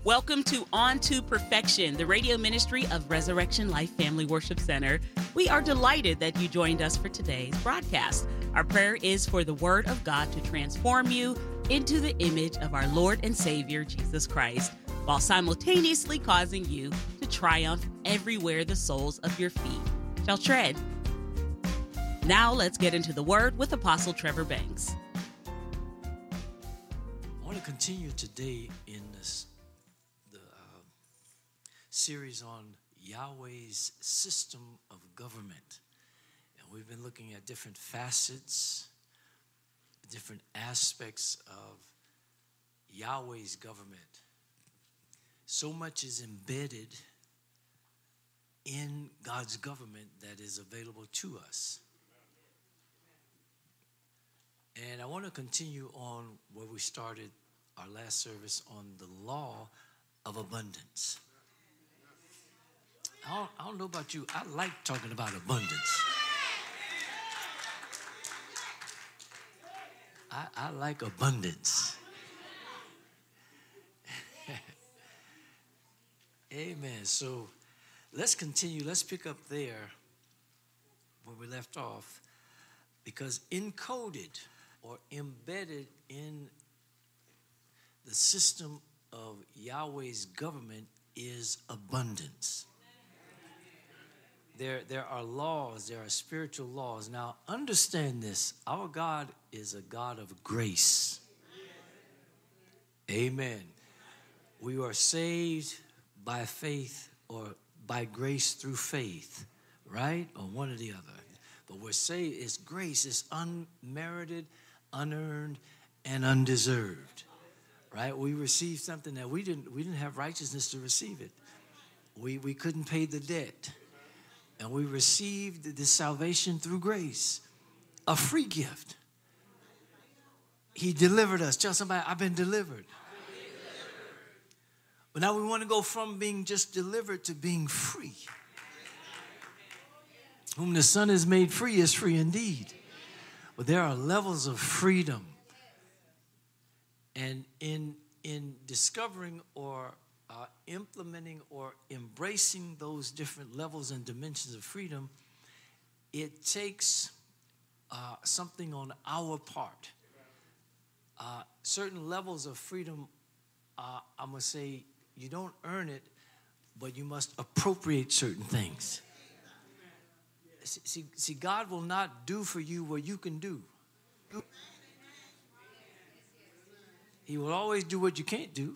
Welcome to On to Perfection, the radio ministry of Resurrection Life Family Worship Center. We are delighted that you joined us for today's broadcast. Our prayer is for the Word of God to transform you into the image of our Lord and Savior, Jesus Christ, while simultaneously causing you to triumph everywhere the soles of your feet shall tread. Now let's get into the Word with Apostle Trevor Banks. I want to continue today in the series on Yahweh's system of government. And we've been looking at different facets, different aspects of Yahweh's government. So much is embedded in God's government that is available to us. And I want to continue on where we started our last service on the law of abundance. I don't know about you. I like talking about abundance. I like abundance. Amen. So let's continue. Let's pick up there where we left off. Because encoded or embedded in the system of Yahweh's government is abundance. There are laws, there are spiritual laws. Now, understand this. Our God is a God of grace. Amen. We are saved by faith or by grace through faith, right? Or one or the other. But we're saved, it's grace. It's unmerited, unearned, and undeserved, right? We received something that we didn't have righteousness to receive it. We couldn't pay the debt. And we received this salvation through grace, a free gift. He delivered us. Tell somebody, I've been delivered. But now we want to go from being just delivered to being free. Whom the Son has made free is free indeed. But there are levels of freedom. And in discovering or implementing or embracing those different levels and dimensions of freedom, it takes something on our part. Certain levels of freedom, I'm going to say, you don't earn it, but you must appropriate certain things. See, God will not do for you what you can do. He will always do what you can't do.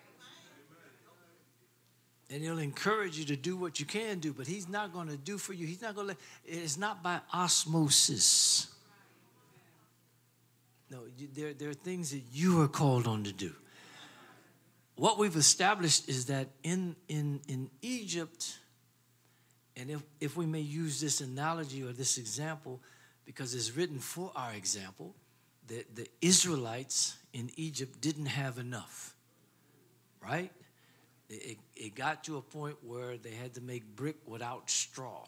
And he'll encourage you to do what you can do, but he's not going to do for you. He's not going to it's not by osmosis. No, there are things that you are called on to do. What we've established is that in Egypt, and if we may use this analogy or this example, because it's written for our example, the Israelites in Egypt didn't have enough, right? It got to a point where they had to make brick without straw.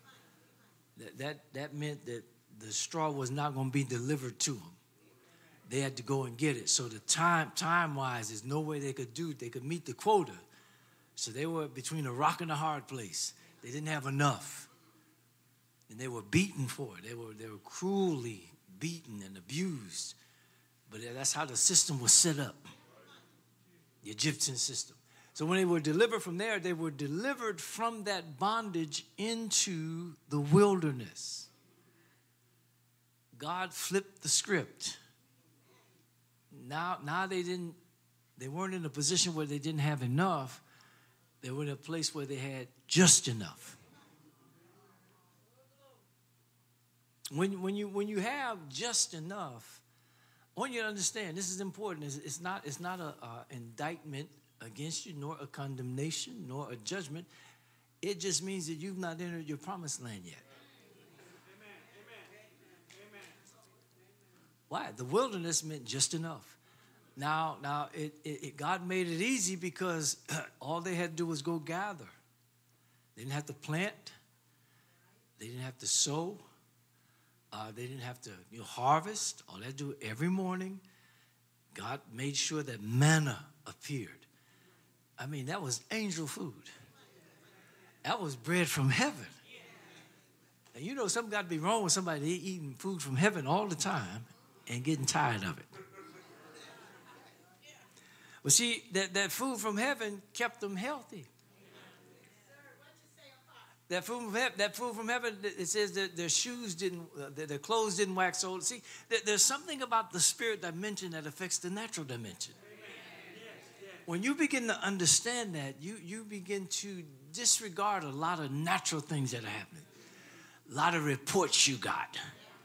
That meant that the straw was not going to be delivered to them. They had to go and get it. So the time-wise, there's no way they could meet the quota. So they were between a rock and a hard place. They didn't have enough. And they were beaten for it. They were cruelly beaten and abused. But that's how the system was set up. The Egyptian system. So when they were delivered from there, they were delivered from that bondage into the wilderness. God flipped the script. Now they weren't in a position where they didn't have enough. They were in a place where they had just enough. When you have just enough, I want you to understand, this is important. It's not an indictment against you, nor a condemnation, nor a judgment. It just means that you've not entered your promised land yet. Amen. Why? The wilderness meant just enough. Now, God made it easy because all they had to do was go gather. They didn't have to plant. They didn't have to sow. They didn't have to harvest. All they had to do every morning, God made sure that manna appeared. I mean, that was angel food. That was bread from heaven. And you know, something got to be wrong with somebody eating food from heaven all the time and getting tired of it. But see, that food from heaven kept them healthy. That food from heaven, it says that their shoes didn't, their clothes didn't wax old. See, there's something about the spirit dimension that affects the natural dimension. When you begin to understand that, you begin to disregard a lot of natural things that are happening. A lot of reports you got.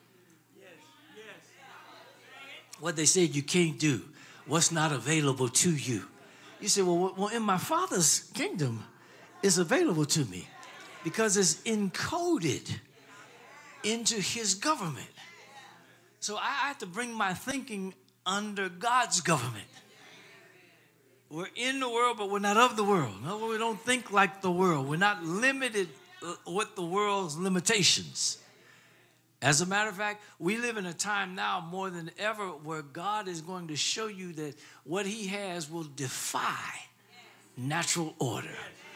What they said you can't do. What's not available to you. You say, well, in my Father's kingdom, it's available to me because it's encoded into his government. So I have to bring my thinking under God's government. We're in the world, but we're not of the world. No, we don't think like the world. We're not limited with the world's limitations. As a matter of fact, we live in a time now more than ever where God is going to show you that what he has will defy natural order.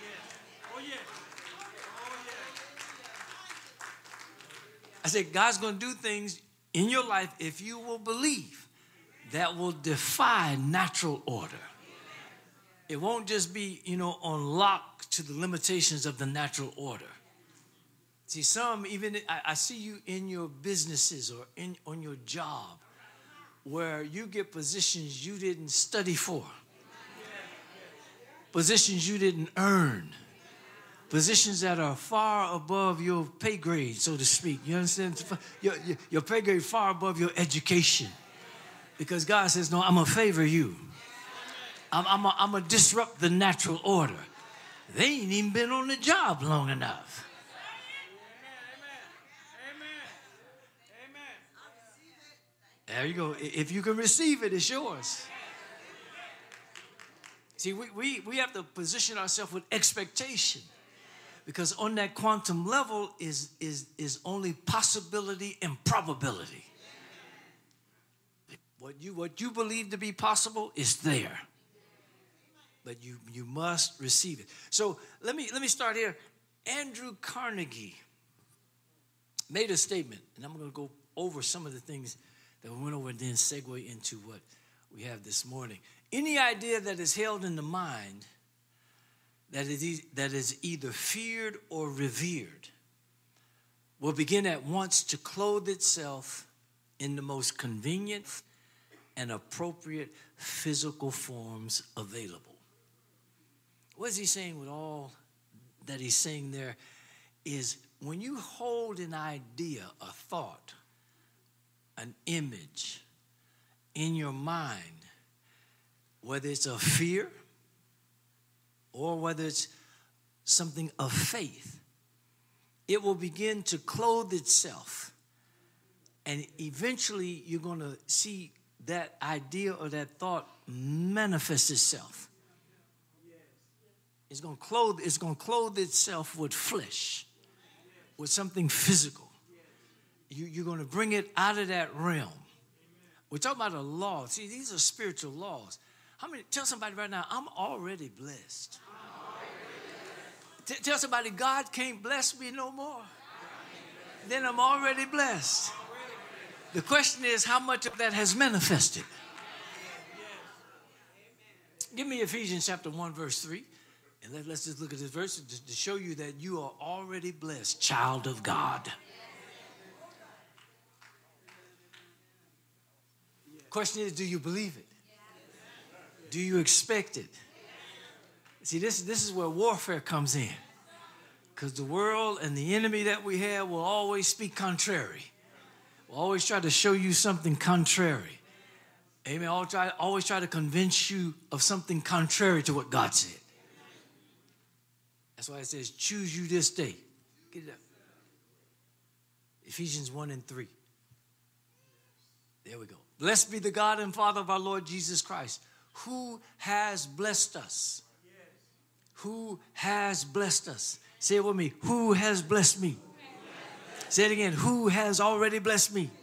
I said, God's going to do things in your life, if you will believe, that will defy natural order. It won't just be, on lock to the limitations of the natural order. See, some, even I see you in your businesses or on your job where you get positions you didn't study for, positions you didn't earn, positions that are far above your pay grade, so to speak. You understand? Your pay grade far above your education. Because God says, no, I'm going to favor you. I'm going to disrupt the natural order. They ain't even been on the job long enough. There you go. If you can receive it, it's yours. See, we have to position ourselves with expectation. Because on that quantum level is only possibility and probability. What you believe to be possible is there. But you must receive it. So let me start here. Andrew Carnegie made a statement, and I'm going to go over some of the things that we went over and then segue into what we have this morning. Any idea that is held in the mind that is either feared or revered will begin at once to clothe itself in the most convenient and appropriate physical forms available. What is he saying with all that he's saying there is when you hold an idea, a thought, an image in your mind, whether it's of fear or whether it's something of faith, it will begin to clothe itself. And eventually you're going to see that idea or that thought manifest itself. It's going to clothe itself with flesh, with something physical. You're going to bring it out of that realm. We're talking about a law. See, these are spiritual laws. Tell somebody right now, I'm already blessed. Tell somebody, God can't bless me no more. Then I'm already blessed. The question is, how much of that has manifested? Give me Ephesians chapter 1, verse 3. And let's just look at this verse to show you that you are already blessed, child of God. Question is, do you believe it? Do you expect it? See, this is where warfare comes in. Because the world and the enemy that we have will always speak contrary. Will always try to show you something contrary. Amen. Always try to convince you of something contrary to what God said. That's why it says, choose you this day. Get it up. Ephesians 1 and 3. There we go. Blessed be the God and Father of our Lord Jesus Christ, who has blessed us. Who has blessed us. Say it with me. Who has blessed me? Say it again. Who has already blessed me?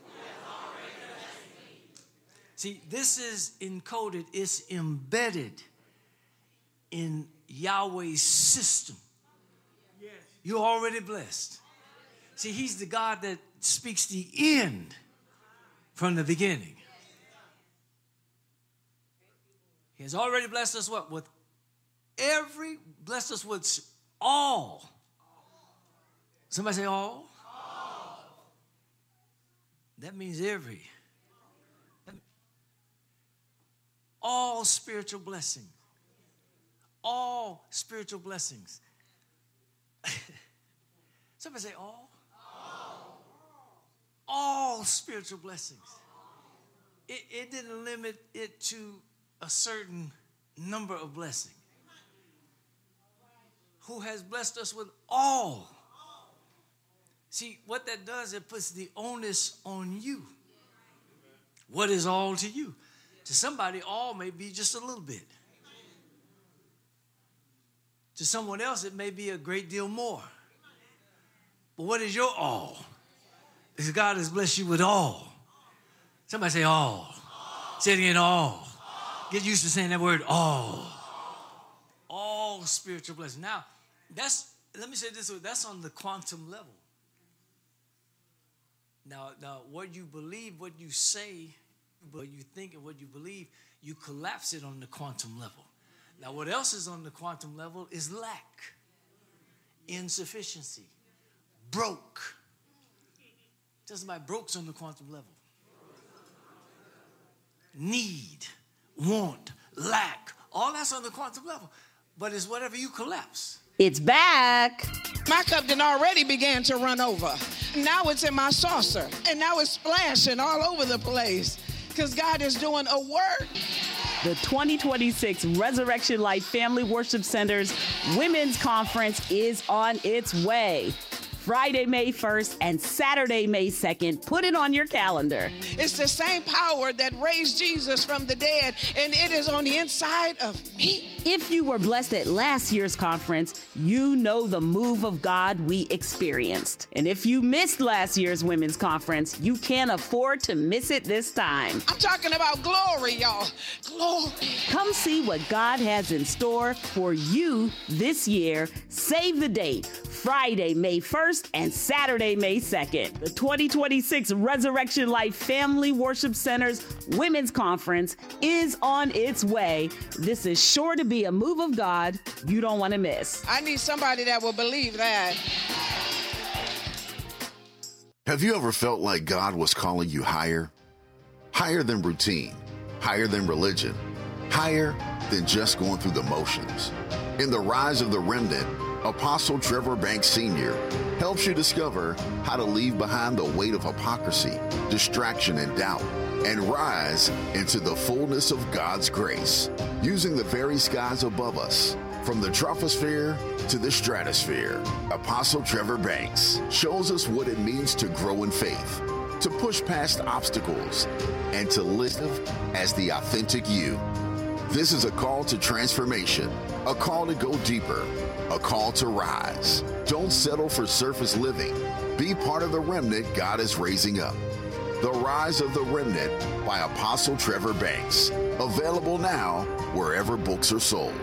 See, this is encoded. It's embedded in Yahweh's system. You're already blessed. See, he's the God that speaks the end from the beginning. He has already blessed us what? Blessed us with all. Somebody say all? That means every. All spiritual blessings. All spiritual blessings. Somebody say all? All spiritual blessings. It didn't limit it to a certain number of blessings. Who has blessed us with all? See, what that does, it puts the onus on you. What is all to you? To somebody, all may be just a little bit. To someone else, it may be a great deal more. But what is your all? Because God has blessed you with all. Somebody say all. Say it again, all. Get used to saying that word, all. All spiritual blessings. Now, let me say it this way, that's on the quantum level. Now, what you believe, what you say, what you think and what you believe, you collapse it on the quantum level. Now, what else is on the quantum level is lack, insufficiency, broke. Tell somebody, broke's on the quantum level. Need, want, lack, all that's on the quantum level. But it's whatever you collapse. It's back. My cup done already began to run over. Now it's in my saucer. And now it's splashing all over the place. Because God is doing a work. The 2026 Resurrection Life Family Worship Center's Women's Conference is on its way. Friday, May 1st and Saturday, May 2nd. Put it on your calendar. It's the same power that raised Jesus from the dead, and it is on the inside of me. If you were blessed at last year's conference, you know the move of God we experienced. And if you missed last year's women's conference, you can't afford to miss it this time. I'm talking about glory, y'all. Glory. Come see what God has in store for you this year. Save the date, Friday, May 1st and Saturday, May 2nd. The 2026 Resurrection Life Family Worship Center's Women's Conference is on its way. This is sure to be a move of God you don't want to miss. I need somebody that will believe that. Have you ever felt like God was calling you higher? Higher than routine, higher than religion, higher than just going through the motions. In The Rise of the Remnant, Apostle Trevor Banks Sr. helps you discover how to leave behind the weight of hypocrisy, distraction, and doubt, and rise into the fullness of God's grace, using the very skies above us. From the troposphere to the stratosphere, Apostle Trevor Banks shows us what it means to grow in faith, to push past obstacles, and to live as the authentic you. This is a call to transformation, a call to go deeper, a call to rise. Don't settle for surface living. Be part of the remnant God is raising up. The Rise of the Remnant by Apostle Trevor Banks. Available now wherever books are sold.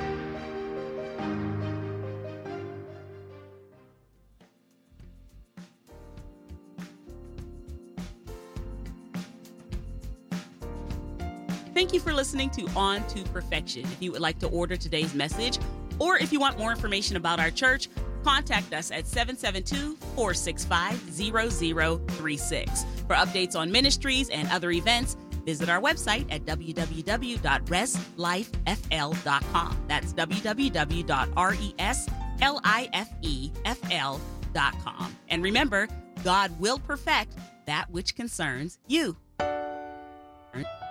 Thank you for listening to On to Perfection. If you would like to order today's message, or if you want more information about our church, contact us at 772-465-0036. For updates on ministries and other events, visit our website at www.reslifefl.com. That's www.reslifefl.com. And remember, God will perfect that which concerns you.